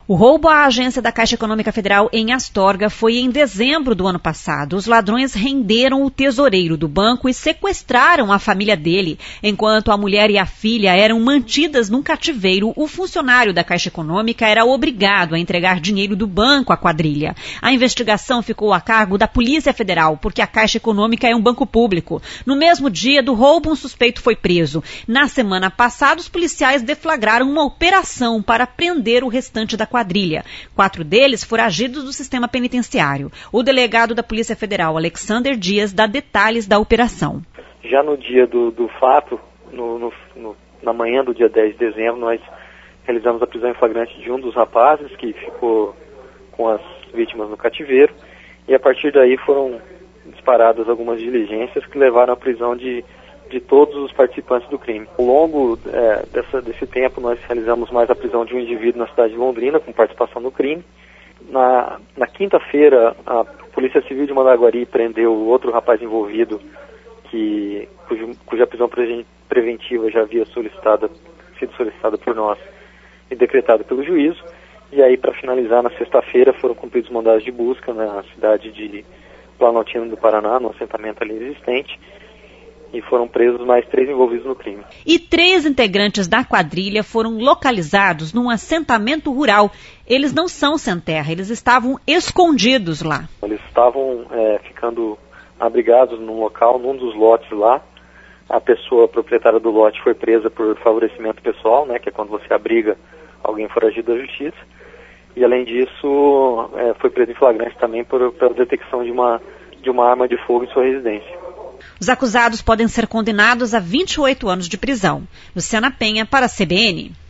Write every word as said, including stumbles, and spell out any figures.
O roubo à agência da Caixa Econômica Federal em Astorga foi em dezembro do ano passado. Os ladrões renderam o tesoureiro do banco e sequestraram a família dele. Enquanto a mulher e a filha eram mantidas num cativeiro, o funcionário da Caixa Econômica era obrigado a entregar dinheiro do banco à quadrilha. A investigação ficou a cargo da Polícia Federal, porque a Caixa Econômica é um banco público. No mesmo dia do roubo, um suspeito foi preso. Na semana passada, os policiais deflagraram uma operação para prender o restante da quadrilha. Quatro deles foragidos do sistema penitenciário. O delegado da Polícia Federal, Alexander Dias, dá detalhes da operação. Já no dia do, do fato, no, no, no, na manhã do dia dez de dezembro, nós realizamos a prisão em flagrante de um dos rapazes que ficou com as vítimas no cativeiro, e a partir daí foram disparadas algumas diligências que levaram à prisão de de todos os participantes do crime. Ao longo é, dessa, desse tempo, nós realizamos mais a prisão de um indivíduo na cidade de Londrina, com participação no crime. Na, na quinta-feira, a Polícia Civil de Mandaguari prendeu outro rapaz envolvido, que, cujo, cuja prisão preventiva já havia solicitada, sido solicitada por nós e decretada pelo juízo. E aí, para finalizar, na sexta-feira, foram cumpridos mandados de busca na cidade de Planaltina do Paraná, no assentamento ali existente, e foram presos mais três envolvidos no crime. E três integrantes da quadrilha foram localizados num assentamento rural. Eles não são sem terra, eles estavam escondidos lá. Eles estavam é, ficando abrigados num local, num dos lotes lá. A pessoa proprietária do lote foi presa por favorecimento pessoal, né, que é quando você abriga alguém foragido da justiça. E além disso, é, foi preso em flagrante também por, pela detecção de uma, de uma arma de fogo em sua residência. Os acusados podem ser condenados a vinte e oito anos de prisão. Luciana Penha, para a C B N.